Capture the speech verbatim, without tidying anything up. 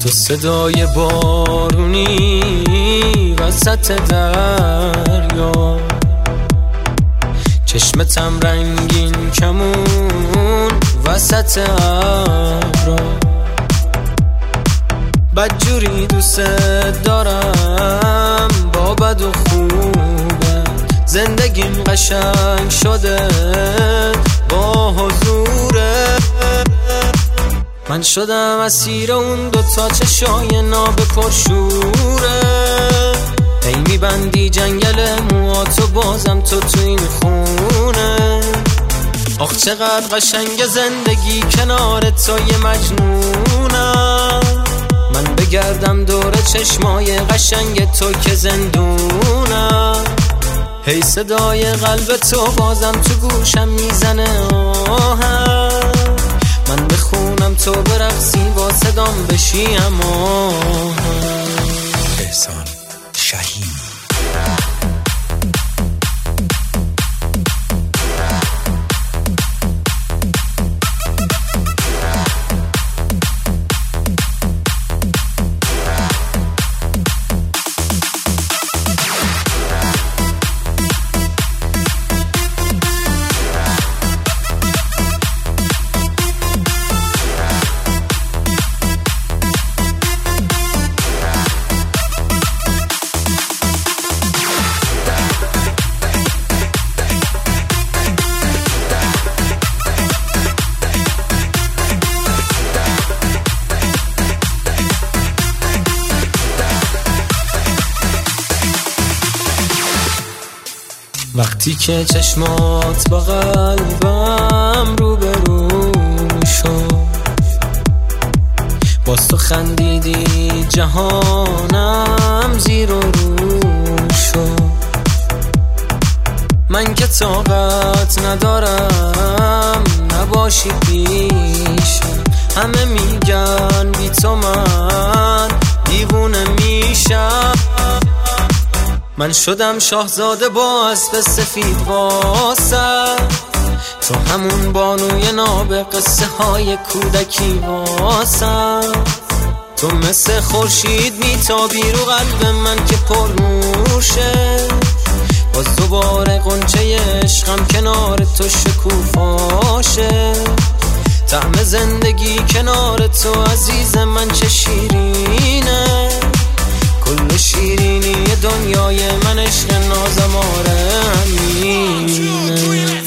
تو صدای بارونی وسط دریا، چشمتم رنگین کمون وسط ابرا. بدجوری دوست دارم با بد و خوبه، زندگیم قشنگ شده با حضوره. من شدم اسیر اون دوتا چشای ناب پرشوره. هی میبندی جنگل موهاتو بازم تو تو این خونه. آخ چقدر قشنگ زندگی کنار تو یه مجنونم. من بگردم دور چشمای قشنگ تو که زندونم. هی صدای قلب تو بازم تو گوشم میزنه آهم. من بخونم تو برقصی با صدام بشی اما احسان شاهین. وقتی که چشمات با قلبم رو به رو شد، باز تو خندیدی جهانم زیر و رو شد. من که طاقت ندارم نباشی پیشم. همه میگن بی تو من دیوونه میشم. من شدم شاهزاده با اسب سفید واسه تو، همون بانوی ناب قصه های کودکی واسه تو. مثل خورشید میتابی رو قلب من که پر نوشه. باز دوباره غنچه عشقم کنار تو شکوفاشه. طعم زندگی کنار تو عزیز من چه شیرینه. کل شیرینی دنیای من عشق نازم آره همینه.